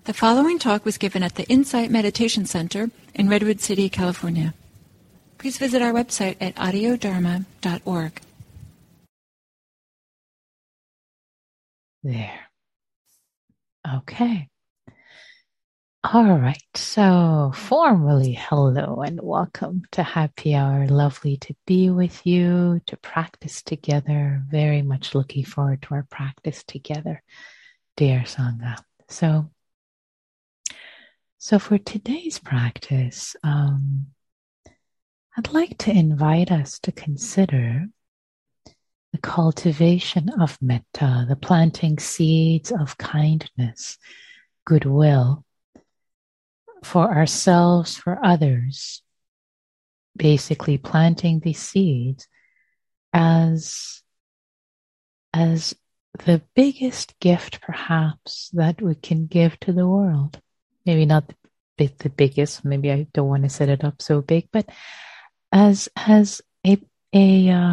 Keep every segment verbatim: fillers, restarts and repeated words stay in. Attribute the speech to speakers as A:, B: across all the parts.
A: The following talk was given at the Insight Meditation Center in Redwood City, California. Please visit our website at audio dharma dot org.
B: There. Okay. All right. So formally, hello and welcome to Happy Hour. Lovely to be with you, to practice together. Very much looking forward to our practice together, dear Sangha. So, so for today's practice, um, I'd like to invite us to consider the cultivation of metta, the planting seeds of kindness, goodwill for ourselves, for others, basically planting these seeds as, as the biggest gift perhaps that we can give to the world. Maybe not the, the biggest, maybe I don't want to set it up so big, but as, as a, a, uh,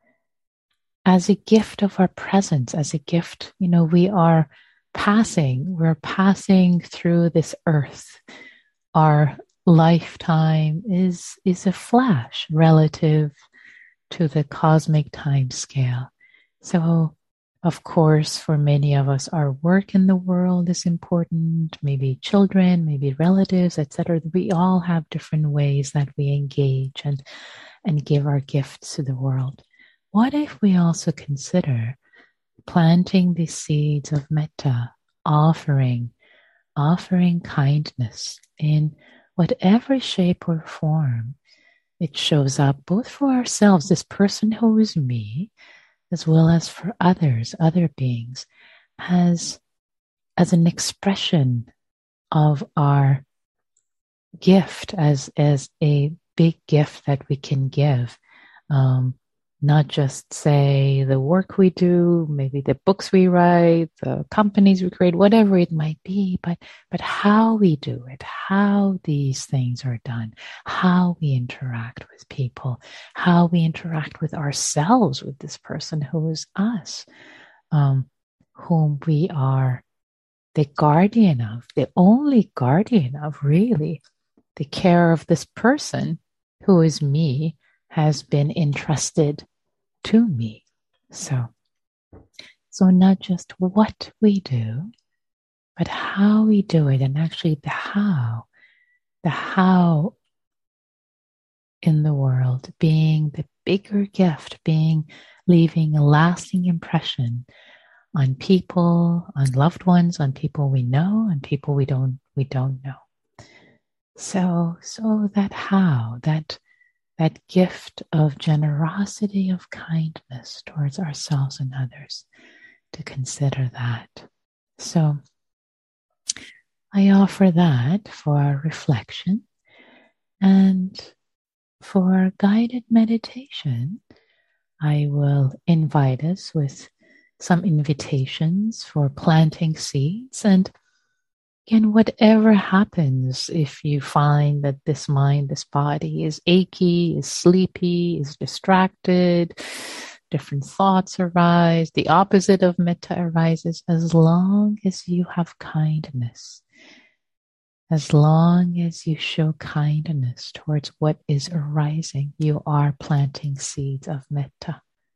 B: as a gift of our presence, as a gift, you know, we are passing, we're passing through this earth. Our lifetime is, is a flash relative to the cosmic time scale. So, of course, for many of us, our work in the world is important, maybe children, maybe relatives, et cetera. We all have different ways that we engage and, and give our gifts to the world. What if we also consider planting the seeds of metta, offering, offering kindness in whatever shape or form it shows up, both for ourselves, this person who is me, as well as for others, other beings, as, as an expression of our gift, as, as a big gift that we can give. Um, Not just say the work we do, maybe the books we write, the companies we create, whatever it might be, but, but how we do it, how these things are done, how we interact with people, how we interact with ourselves, with this person who is us, um, whom we are the guardian of, the only guardian of, really. The care of this person who is me has been entrusted to me. So, so not just what we do, but how we do it, and actually the how, the how in the world being the bigger gift, being leaving a lasting impression on people, on loved ones, on people we know, and people we don't we don't know. So, so that how, that that gift of generosity, of kindness towards ourselves and others, to consider that. So I offer that for our reflection, and for our guided meditation, I will invite us with some invitations for planting seeds. And again, whatever happens, if you find that this mind, this body is achy, is sleepy, is distracted, different thoughts arise, the opposite of metta arises, as long as you have kindness, as long as you show kindness towards what is arising, you are planting seeds of metta.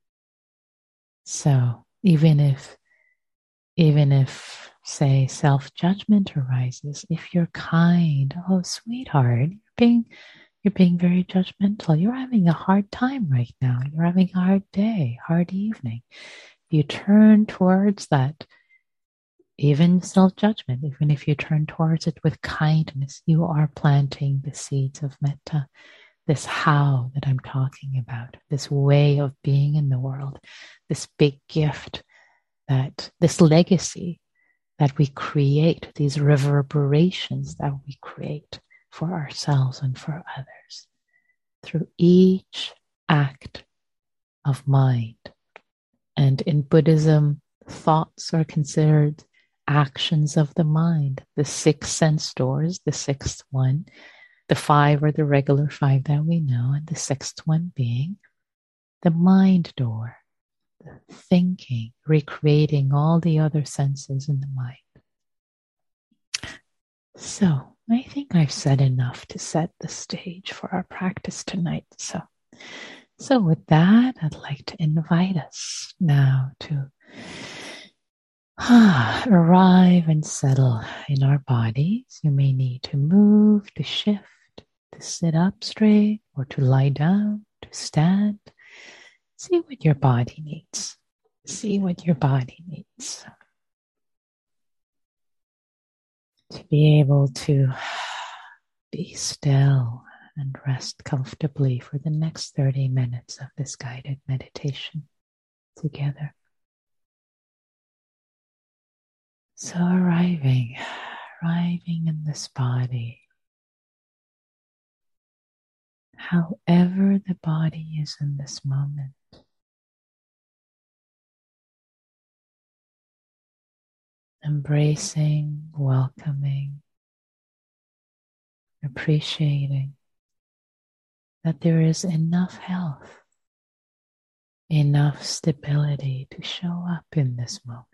B: So even if, even if, say, self-judgment arises, if you're kind, oh, sweetheart, you're being, you're being very judgmental. You're having a hard time right now. You're having a hard day, hard evening. You turn towards that, even self-judgment, even if you turn towards it with kindness, you are planting the seeds of metta. This how that I'm talking about, this way of being in the world, this big gift, that this legacy that we create, these reverberations that we create for ourselves and for others through each act of mind. And in Buddhism, thoughts are considered actions of the mind. The six sense doors, the sixth one, the five are the regular five that we know, and the sixth one being the mind door, the thinking, recreating all the other senses in the mind. So, I think I've said enough to set the stage for our practice tonight. So, so with that, I'd like to invite us now to ah, arrive and settle in our bodies. You may need to move, to shift, to sit up straight, or to lie down, to stand. See what your body needs. See what your body needs. To be able to be still and rest comfortably for the next thirty minutes of this guided meditation together. So arriving, arriving in this body, however the body is in this moment. Embracing, welcoming, appreciating that there is enough health, enough stability to show up in this moment.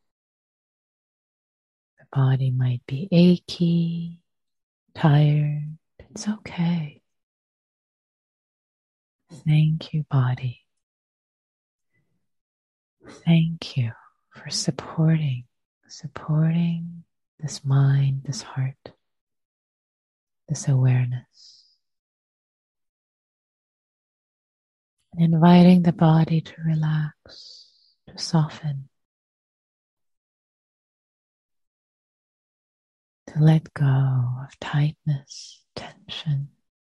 B: The body might be achy, tired. It's okay. Thank you, body. Thank you for supporting, supporting this mind, this heart, this awareness. And inviting the body to relax, to soften, to let go of tightness, tension.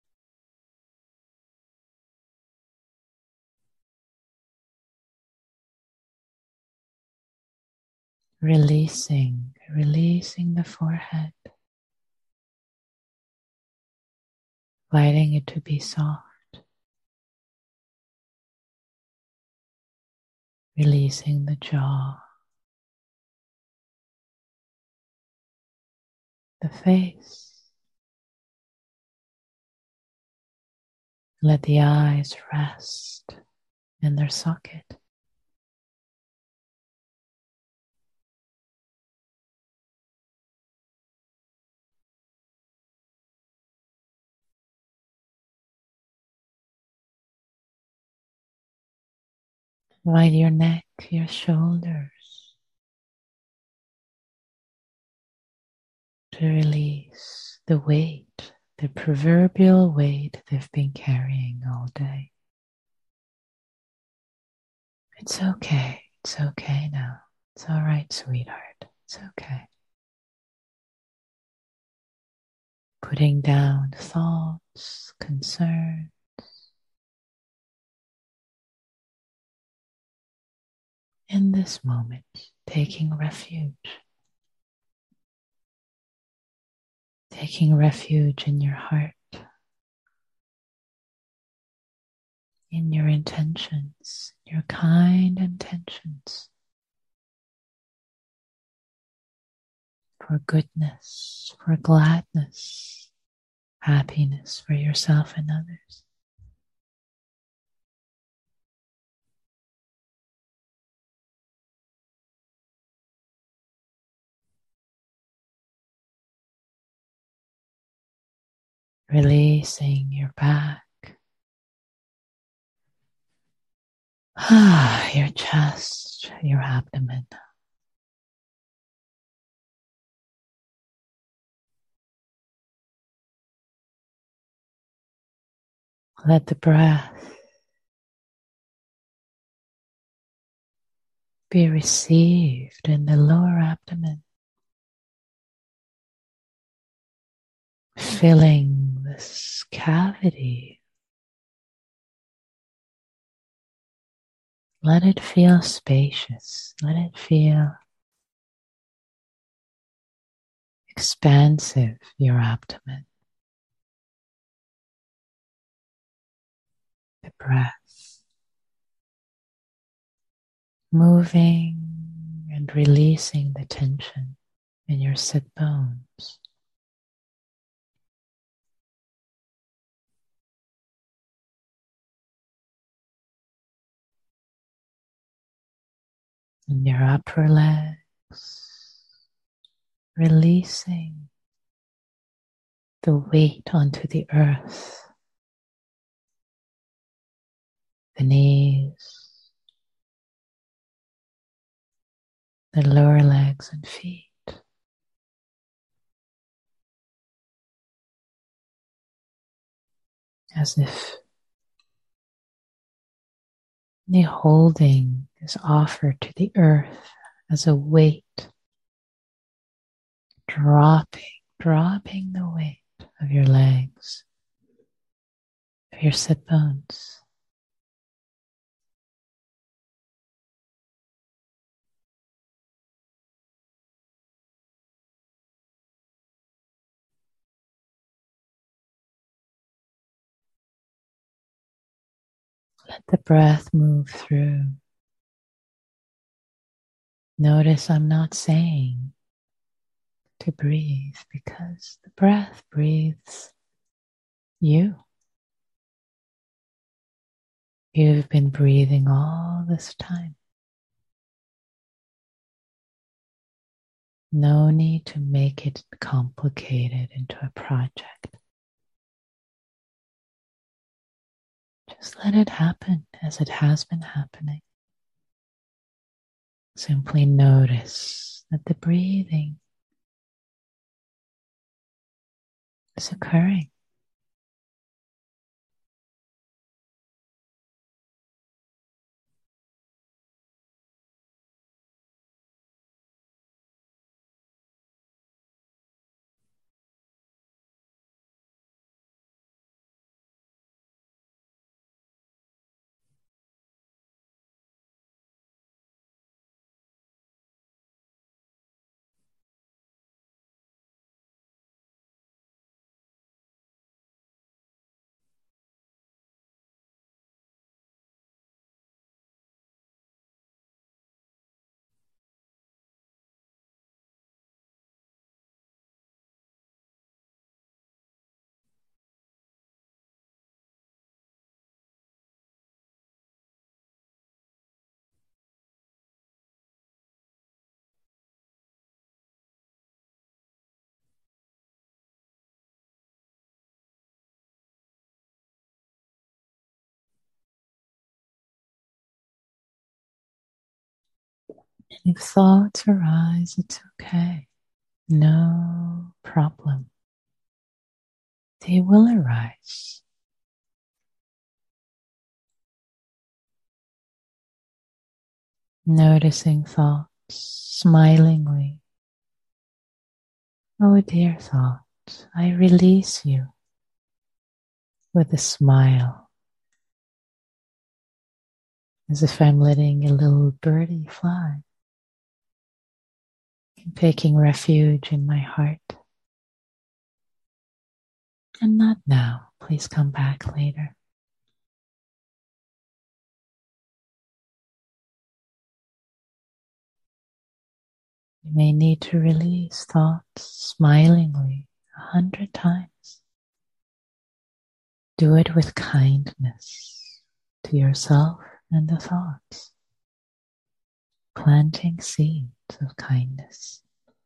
B: Releasing, releasing the forehead, inviting it to be soft, releasing the jaw, the face. Let the eyes rest in their socket. Invite your neck, your shoulders to release the weight, the proverbial weight they've been carrying all day. It's okay. It's okay now. It's all right, sweetheart. It's okay. Putting down thoughts, concerns. In this moment, taking refuge. Taking refuge in your heart, in your intentions, your kind intentions for goodness, for gladness, happiness for yourself and others. Releasing your back, ah, your chest, your abdomen. Let the breath be received in the lower abdomen, filling this cavity. Let it feel spacious. Let it feel expansive, your abdomen. The breath moving and releasing the tension in your sit bones. In your upper legs, releasing the weight onto the earth, the knees, the lower legs and feet. As if the holding is offered to the earth as a weight, dropping, dropping the weight of your legs, of your sit bones. Let the breath move through. Notice I'm not saying to breathe because the breath breathes you. You've been breathing all this time. No need to make it complicated into a project. Just let it happen as it has been happening. Simply notice that the breathing is occurring. And if thoughts arise, it's okay. No problem. They will arise. Noticing thoughts smilingly. Oh, dear thought, I release you with a smile, as if I'm letting a little birdie fly, taking refuge in my heart. And not now. Please come back later. You may need to release thoughts smilingly a hundred times. Do it with kindness to yourself and the thoughts, planting seeds of kindness,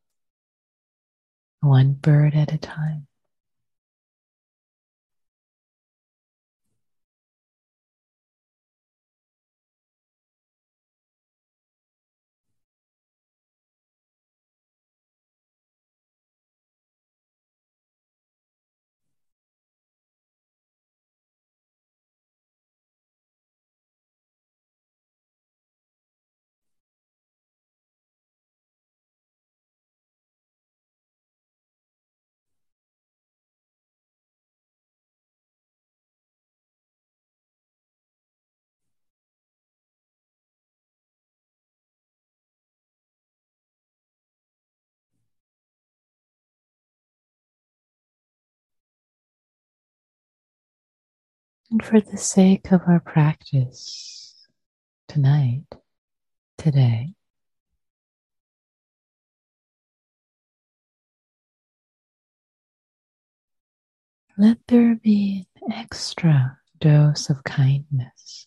B: one bird at a time. And for the sake of our practice tonight, today, let there be an extra dose of kindness.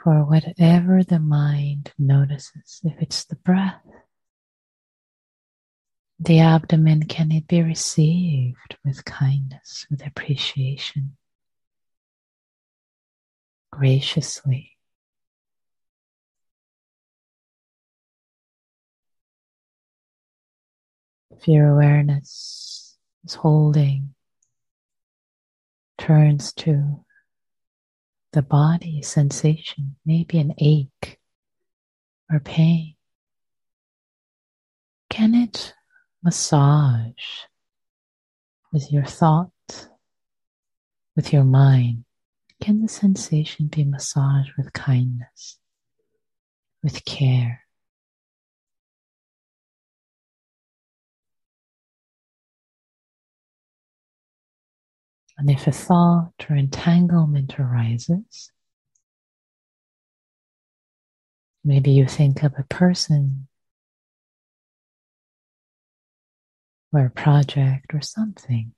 B: for whatever the mind notices. If it's the breath, the abdomen, can it be received with kindness, with appreciation, graciously? If your awareness is holding, turns to the body sensation, maybe an ache or pain, can it massage with your thought, with your mind? Can the sensation be massaged with kindness, with care? And if a thought or entanglement arises, maybe you think of a person or a project or something,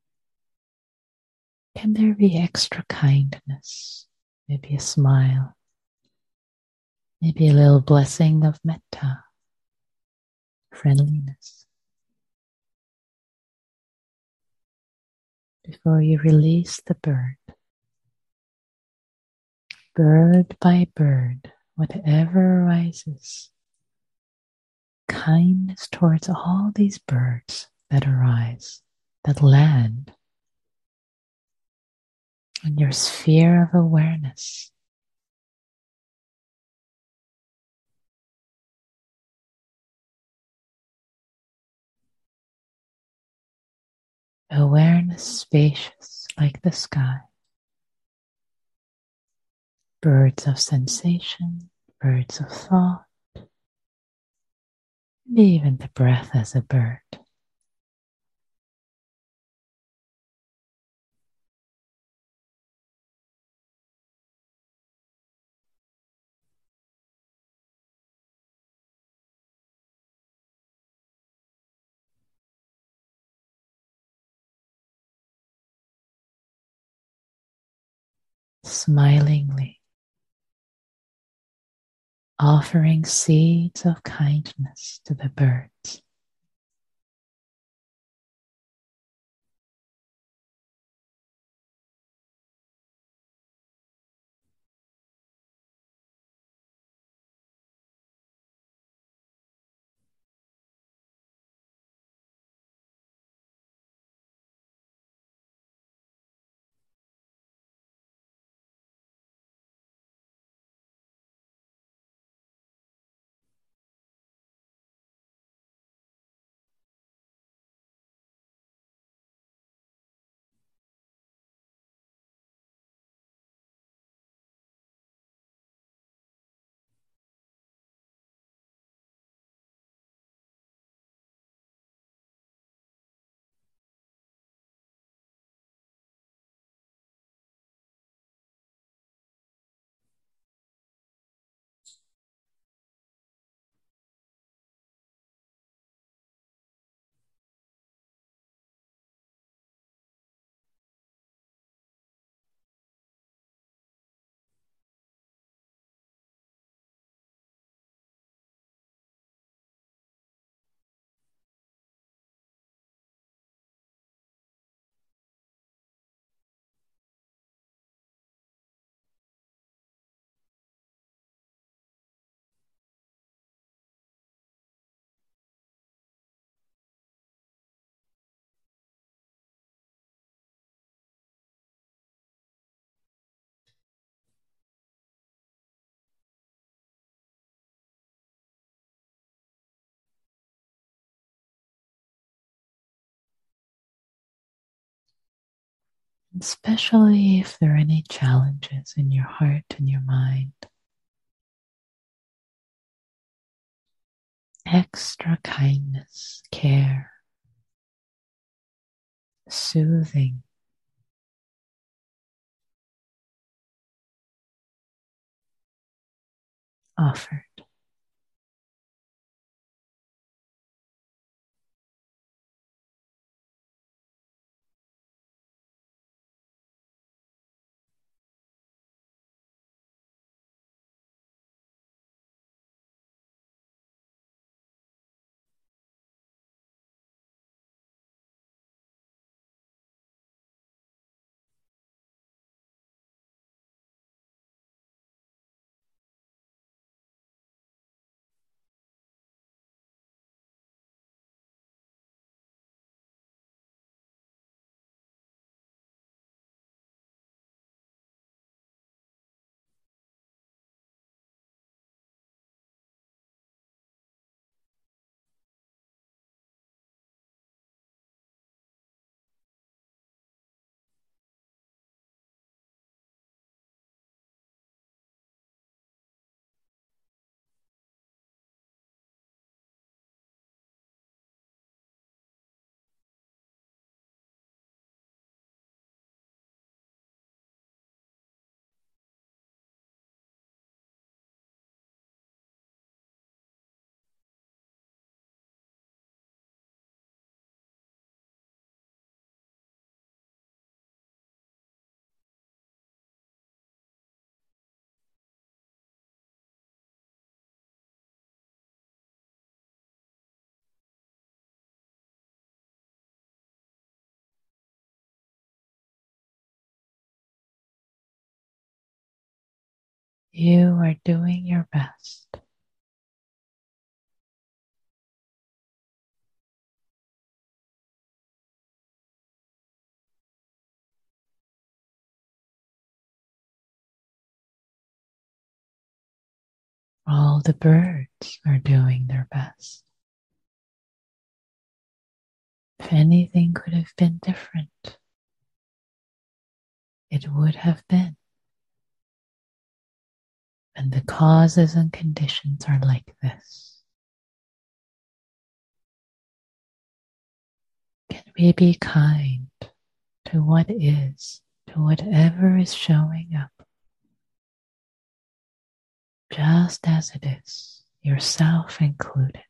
B: can there be extra kindness? Maybe a smile, maybe a little blessing of metta, friendliness. Before you release the bird, bird by bird, whatever arises, kindness towards all these birds that arise, that land on your sphere of awareness. Awareness spacious like the sky. Birds of sensation, birds of thought, and even the breath as a bird. Smilingly, offering seeds of kindness to the birds. Especially if there are any challenges in your heart and your mind. Extra kindness, care, soothing, offered. You are doing your best. All the birds are doing their best. If anything could have been different, it would have been. And the causes and conditions are like this. Can we be kind to what is, to whatever is showing up, just as it is, yourself included?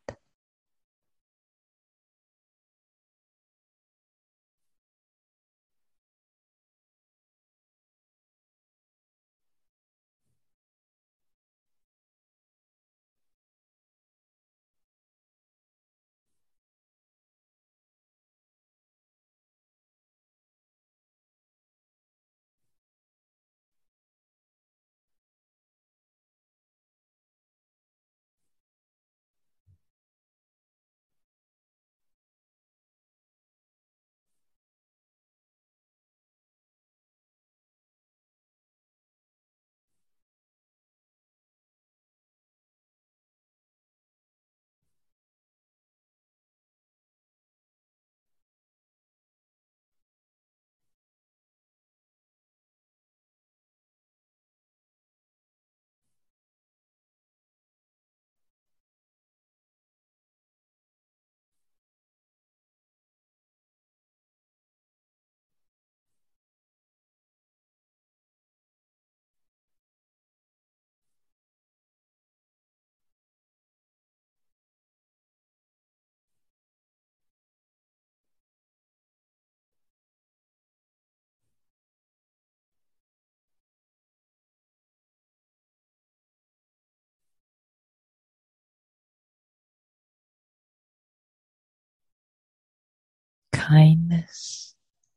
B: Kindness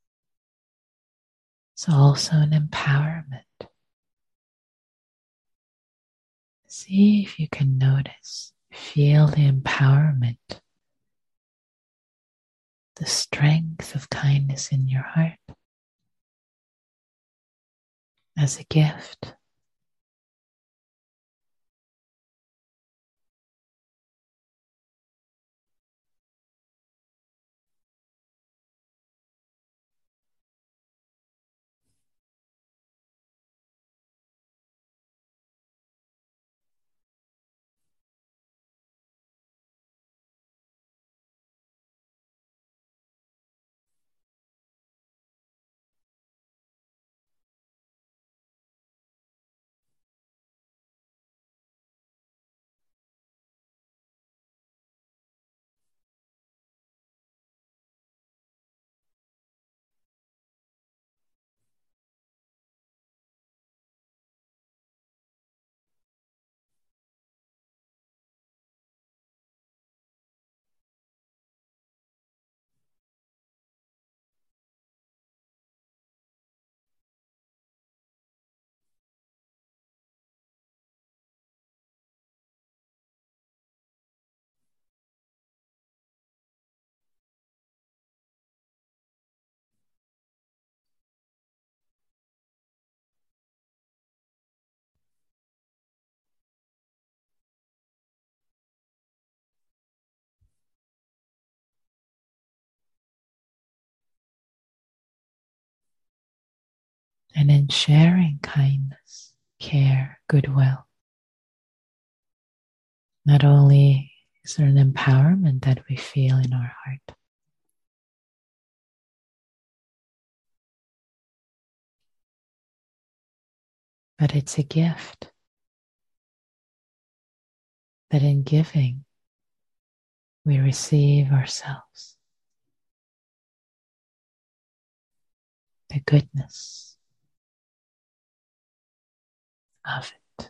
B: is also an empowerment. See if you can notice, feel the empowerment, the strength of kindness in your heart as a gift. And in sharing kindness, care, goodwill, not only is there an empowerment that we feel in our heart, but it's a gift that in giving we receive ourselves, the goodness of it.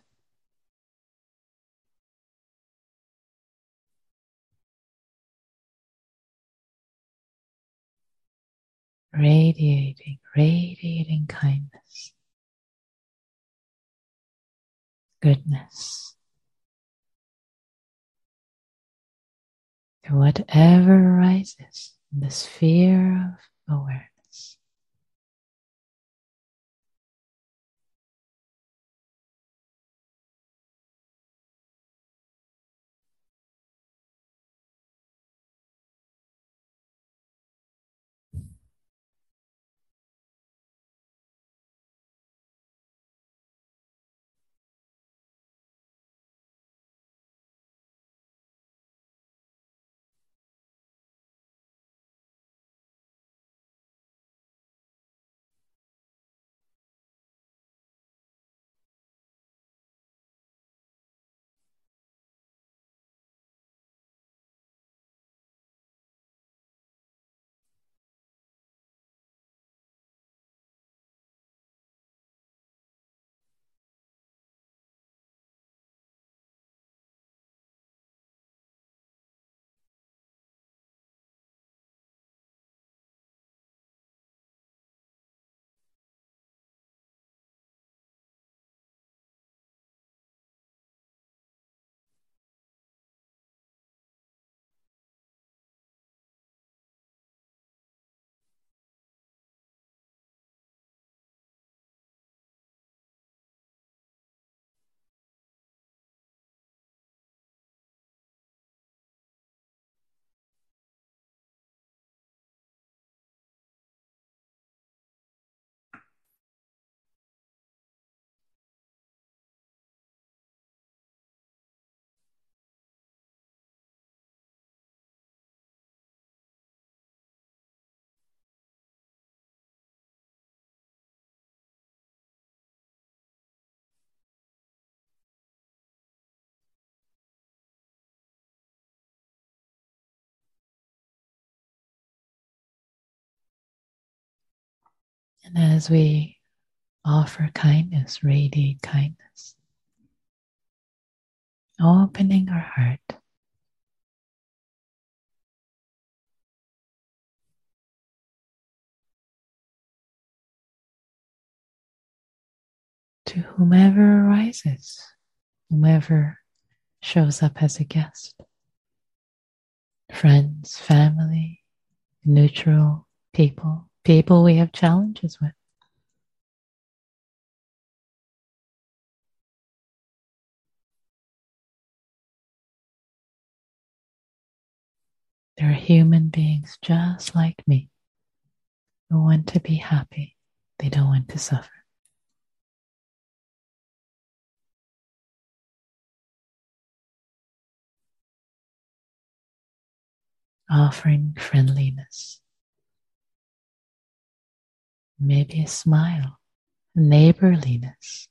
B: Radiating, radiating kindness. goodness to whatever arises in the sphere of awareness. And as we offer kindness, radiate kindness, opening our heart to whomever arises, whomever shows up as a guest, friends, family, neutral people, people we have challenges with. They're human beings just like me who want to be happy. They don't want to suffer. Offering friendliness, maybe a smile, neighborliness.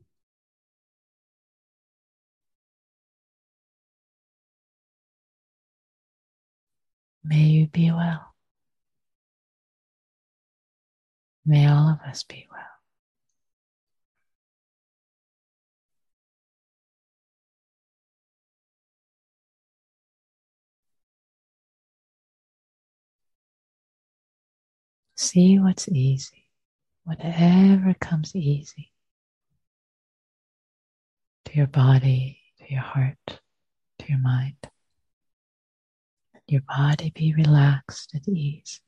B: May you be well. May all of us be well. See what's easy, whatever comes easy to your body, to your heart, to your mind. Your body be relaxed at ease.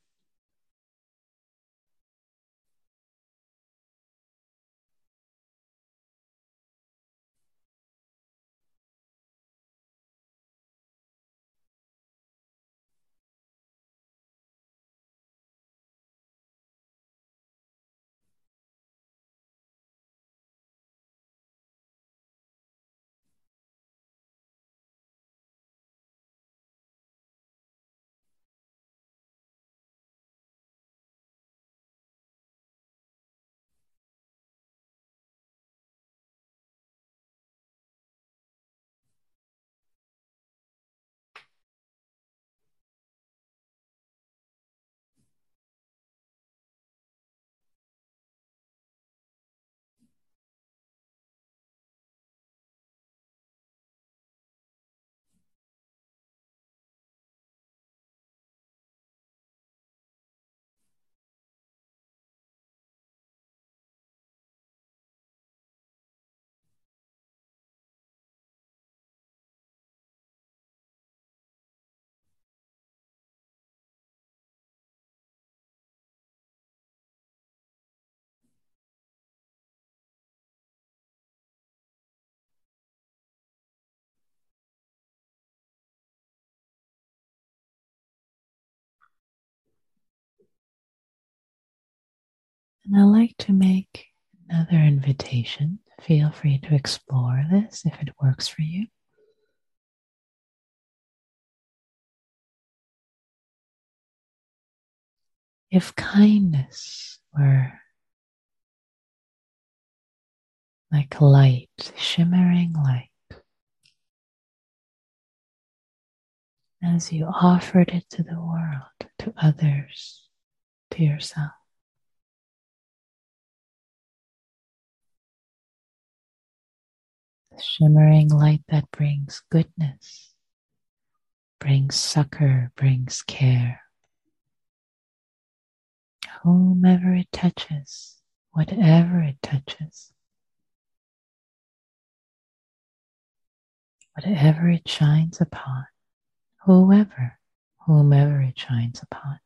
B: And I like to make another invitation. Feel free to explore this if it works for you. If kindness were like light, shimmering light, as you offered it to the world, to others, to yourself, the shimmering light that brings goodness, brings succor, brings care. Whomever it touches, whatever it touches, whatever it shines upon, whoever, whomever it shines upon,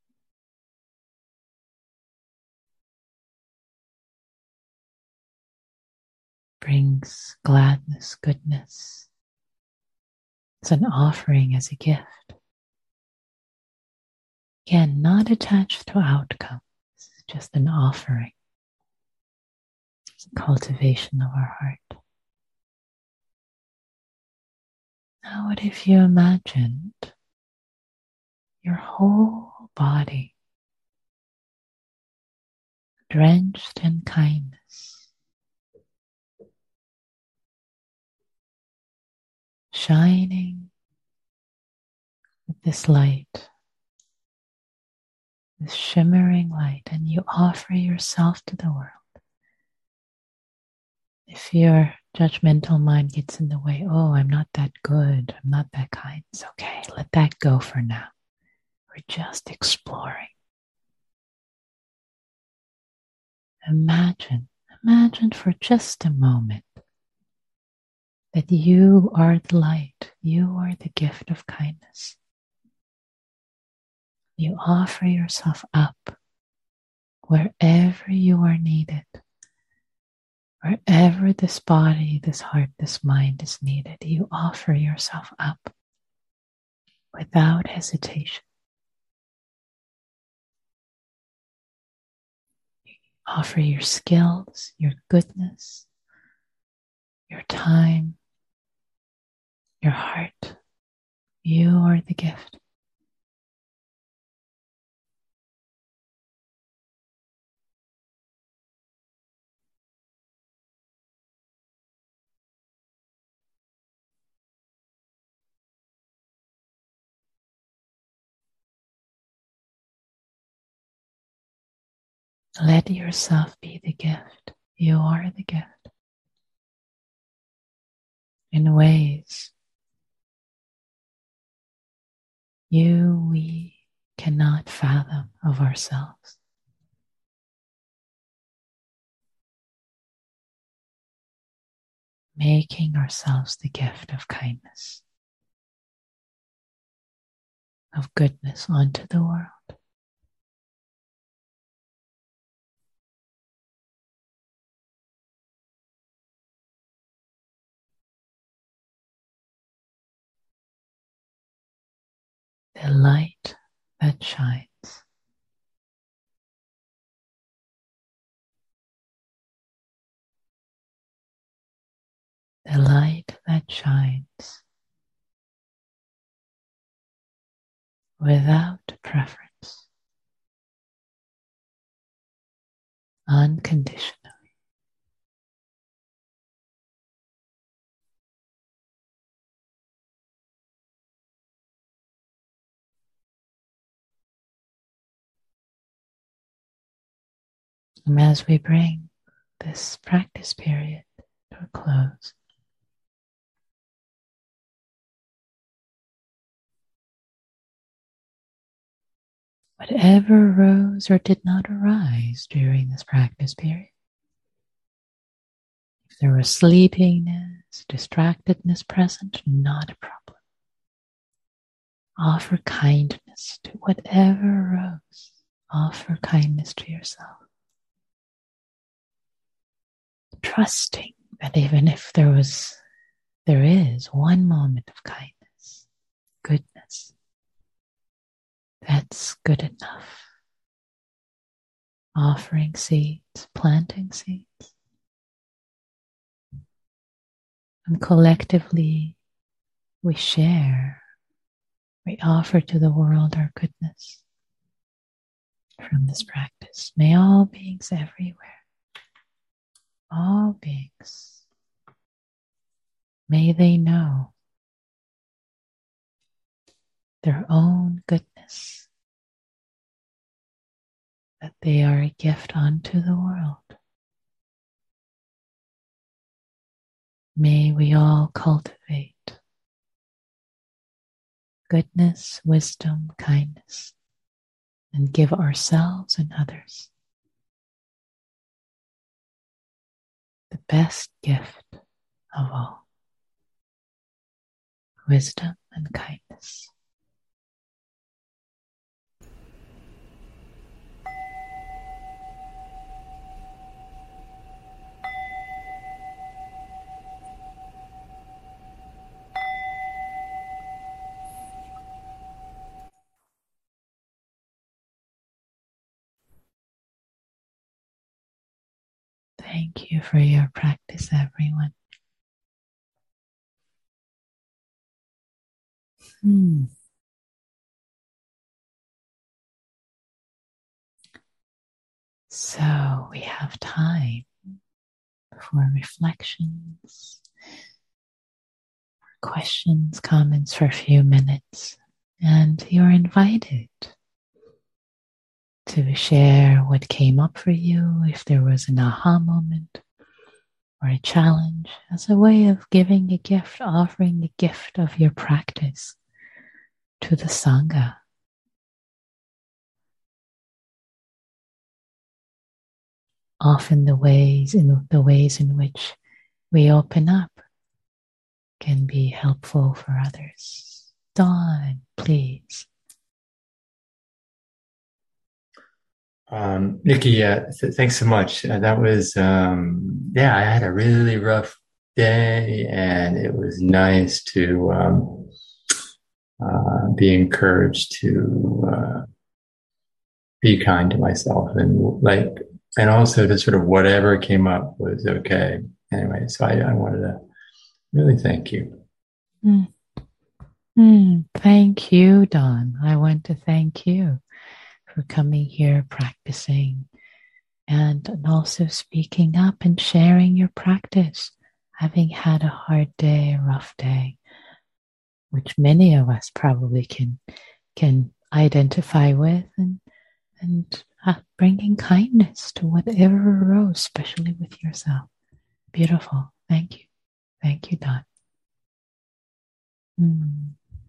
B: brings gladness, goodness. It's an offering as a gift. Again, not attached to outcomes, it's just an offering. It's a cultivation of our heart. Now, what if you imagined your whole body drenched in kindness, shining with this light, this shimmering light, and you offer yourself to the world. If your judgmental mind gets in the way, oh, I'm not that good, I'm not that kind, it's okay, let that go for now. We're just exploring. Imagine, imagine for just a moment that you are the light, you are the gift of kindness. You offer yourself up wherever you are needed, wherever this body, this heart, this mind is needed. You offer yourself up without hesitation. You offer your skills, your goodness, your time, your heart. You are the gift. Let yourself be the gift. You are the gift. In ways you, we cannot fathom of ourselves. Making ourselves the gift of kindness, of goodness onto the world. The light that shines. The light that shines without preference, unconditionally. And as we bring this practice period to a close, whatever arose or did not arise during this practice period, if there was sleepiness, distractedness present, not a problem. Offer kindness to whatever arose. Offer kindness to yourself. Trusting that even if there was, there is one moment of kindness, goodness, that's good enough. offering seeds, planting seeds. And collectively, we share, we offer to the world our goodness from this practice. May all beings everywhere, all beings, may they know their own goodness, that they are a gift unto the world. May we all cultivate goodness, wisdom, kindness, and give ourselves and others the best gift of all, wisdom and kindness. Thank you for your practice, everyone. Hmm. So we have time for reflections, for questions, comments for a few minutes, and you're invited to share what came up for you, if there was an aha moment or a challenge, as a way of giving a gift, offering the gift of your practice to the Sangha. Often the ways in the ways in which we open up can be helpful for others. Dawn, please.
C: Um, Nikki, yeah, th- thanks so much. Uh, that was, um, yeah, I had a really rough day, and it was nice to um, uh, be encouraged to uh, be kind to myself, and like, and also to sort of whatever came up was okay. Anyway, so I, I wanted to really thank you.
B: Mm. Mm, thank you, Dawn. I want to thank you for coming here, practicing, and also speaking up and sharing your practice, having had a hard day, a rough day, which many of us probably can can identify with, and and uh, bringing kindness to whatever arose, especially with yourself. Beautiful. Thank you. Thank you, Dawn. Mm.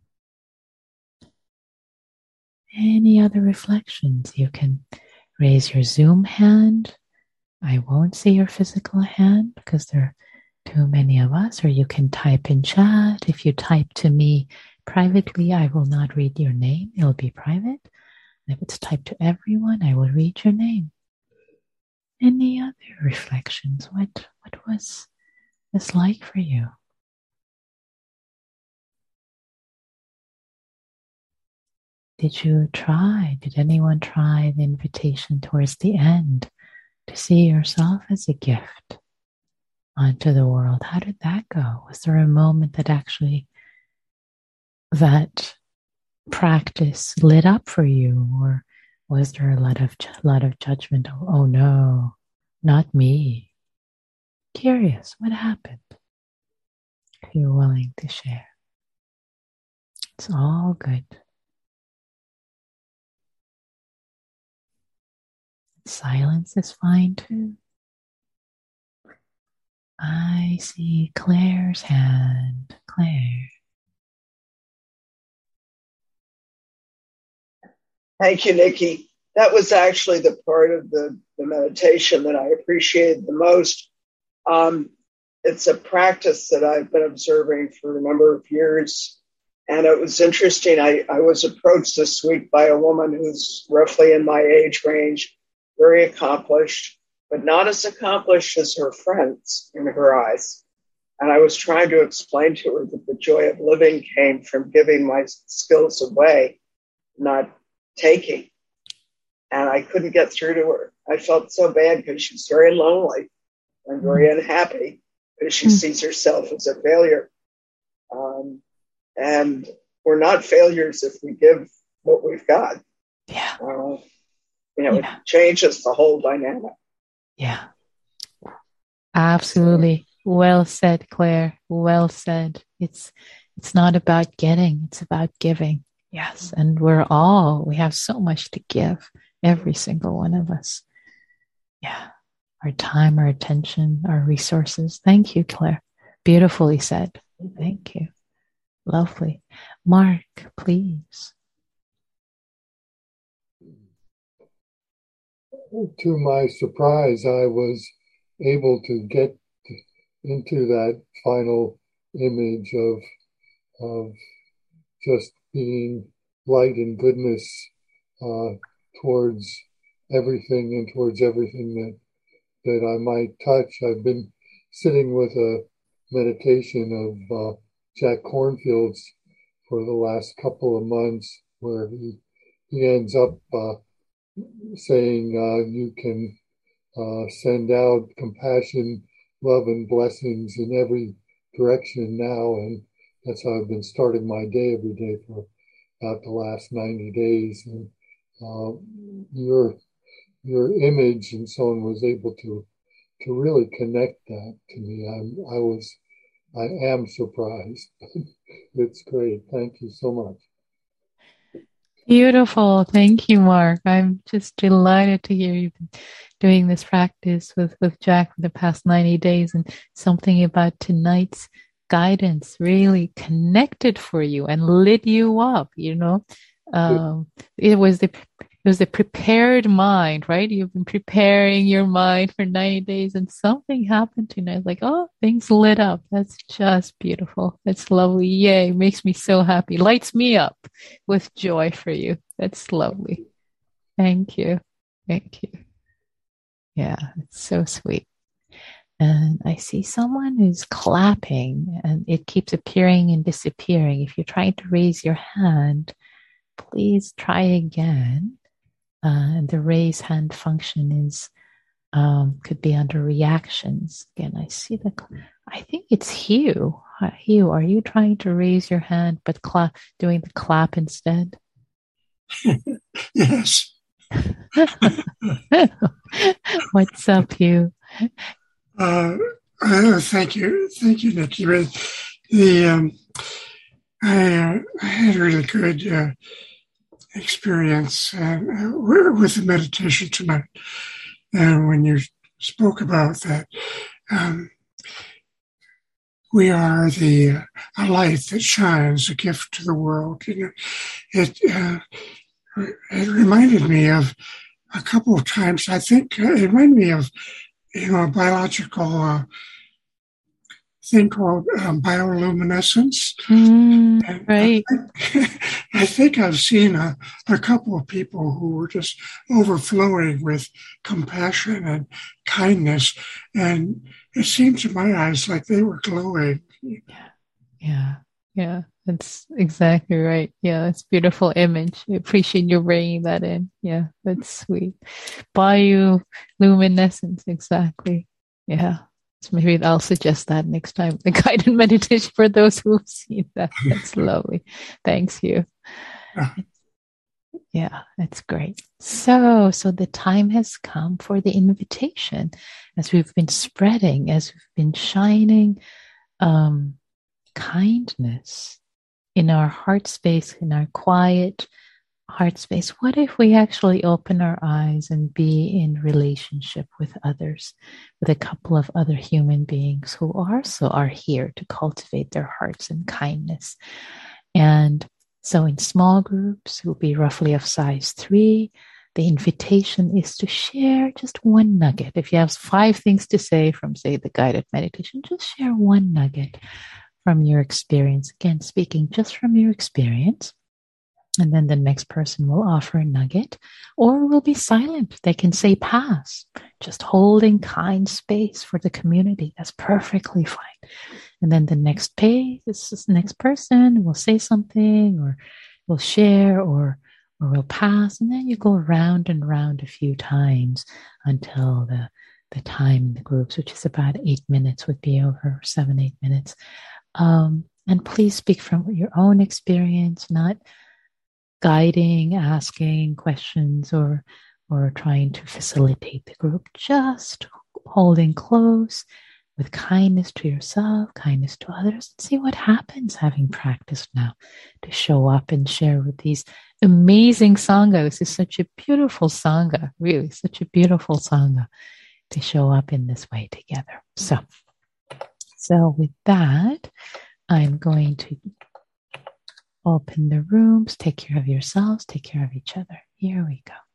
B: Any other reflections? You can raise your Zoom hand. I won't see your physical hand because there are too many of us, or you can type in chat. If you type to me privately, I will not read your name. It'll be private. And if it's typed to everyone, I will read your name. Any other reflections? What, what was this like for you? Did you try? Did anyone try the invitation towards the end to see yourself as a gift onto the world? How did that go? Was there a moment that actually that practice lit up for you, or was there a lot of lot of judgment? Oh, oh no, not me. Curious, what happened? If you're willing to share, it's all good. Silence is fine too. I see Claire's hand. Claire.
D: Thank you, Nikki. That was actually the part of the, the meditation that I appreciated the most. Um, it's a practice that I've been observing for a number of years. And it was interesting. I, I was approached this week by a woman who's roughly in my age range, very accomplished, but not as accomplished as her friends in her eyes. And I was trying to explain to her that the joy of living came from giving my skills away, not taking. and I couldn't get through to her. I felt so bad because she's very lonely and very mm. unhappy because she mm. sees herself as a failure. Um, and we're not failures if we give what we've got.
B: Yeah.
D: Uh, you know,
B: yeah.
D: it changes the whole dynamic.
B: Yeah. Absolutely. Well said, Claire. Well said. It's it's not about getting, it's about giving. Yes. And we're all, we have so much to give, every single one of us. Yeah. Our time, our attention, our resources. Thank you, Claire. Beautifully said. Thank you. Lovely. Mark, please.
E: To my surprise, I was able to get into that final image of of just being light and goodness uh, towards everything and towards everything that that I might touch. I've been sitting with a meditation of uh, Jack Kornfield's for the last couple of months, where he he ends up uh, saying uh, you can uh, send out compassion, love, and blessings in every direction now, and that's how I've been starting my day every day for about the last ninety days. And uh, your your image and so on was able to to really connect that to me. I'm, I was I am surprised. It's great. Thank you so much.
B: Beautiful. Thank you, Mark. I'm just delighted to hear you've been doing this practice with, with Jack for the past ninety days, and something about tonight's guidance really connected for you and lit you up, you know. Um, it was the it was the prepared mind, right? You've been preparing your mind for ninety days, and something happened tonight. Like, oh, things lit up. That's just beautiful. That's lovely. Yay. Makes me so happy. Lights me up with joy for you. That's lovely. Thank you. Thank you. Yeah, it's so sweet. And I see someone who's clapping, and it keeps appearing and disappearing. If you're trying to raise your hand, please try again. Uh, and the raise hand function is um, could be under reactions. Again, I see the. I think it's Hugh. Hugh, are you trying to raise your hand but clap, doing the clap instead?
F: Yes.
B: What's up, Hugh?
F: Uh, uh, thank you, thank you, Nikki. The um, I, uh, I had a really good uh, experience uh, with the meditation tonight, and when you spoke about that, um, we are the uh, a light that shines, a gift to the world. You know, it uh, it reminded me of a couple of times. I think uh, it reminded me of. You know, a biological uh, thing called um, bioluminescence.
B: Mm, right.
F: I think, I think I've seen a, a couple of people who were just overflowing with compassion and kindness. And it seemed to my eyes like they were glowing.
B: Yeah. Yeah. Yeah. That's exactly right. Yeah, it's a beautiful image. I appreciate you bringing that in. Yeah, that's sweet. Bioluminescence, exactly. Yeah. So maybe I'll suggest that next time. The guided meditation for those who've seen that. That's lovely. Thanks, you. Yeah, that's great. So, so the time has come for the invitation, as we've been spreading, as we've been shining um, kindness in our heart space, in our quiet heart space. What if we actually open our eyes and be in relationship with others, with a couple of other human beings who also are here to cultivate their hearts in kindness? And so in small groups, it will be roughly of size three. The invitation is to share just one nugget. If you have five things to say from, say, the guided meditation, just share one nugget from your experience. Again, speaking just from your experience. And then the next person will offer a nugget, or will be silent. They can say pass, just holding kind space for the community. That's perfectly fine. And then the next page, this is the next person will say something, or will share, or or we'll pass, and then you go round and round a few times until the the time in the groups, which is about eight minutes, would be over, seven, eight minutes. Um, and please speak from your own experience, not guiding, asking questions, or or trying to facilitate the group. Just holding close with kindness to yourself, kindness to others, and see what happens having practiced now to show up and share with these amazing Sangha. This is such a beautiful Sangha, really, such a beautiful Sangha to show up in this way together. So, so with that, I'm going to open the rooms, take care of yourselves, take care of each other. Here we go.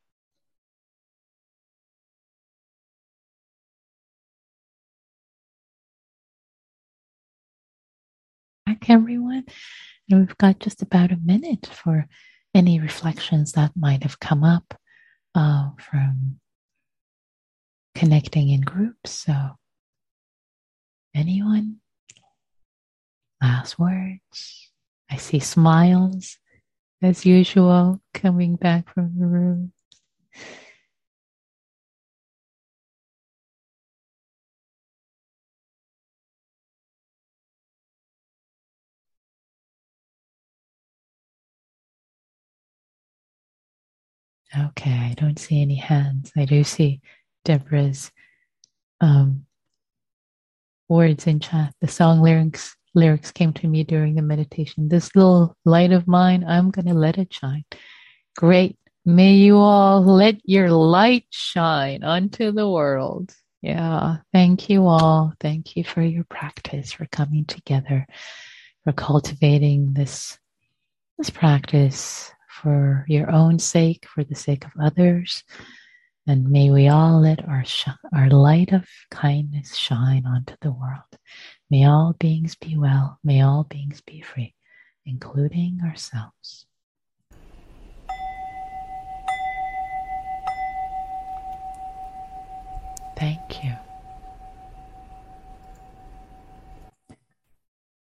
B: Back, everyone. And we've got just about a minute for any reflections that might have come up uh, from connecting in groups. So, anyone? Last words? I see smiles, as usual, coming back from the room. Okay, I don't see any hands. I do see Deborah's um, words in chat. The song lyrics lyrics came to me during the meditation. This little light of mine, I'm going to let it shine. Great. May you all let your light shine onto the world. Yeah. Thank you all. Thank you for your practice, for coming together, for cultivating this, this practice for your own sake, for the sake of others. And may we all let our sh- our light of kindness shine onto the world. May all beings be well. May all beings be free, including ourselves. Thank you.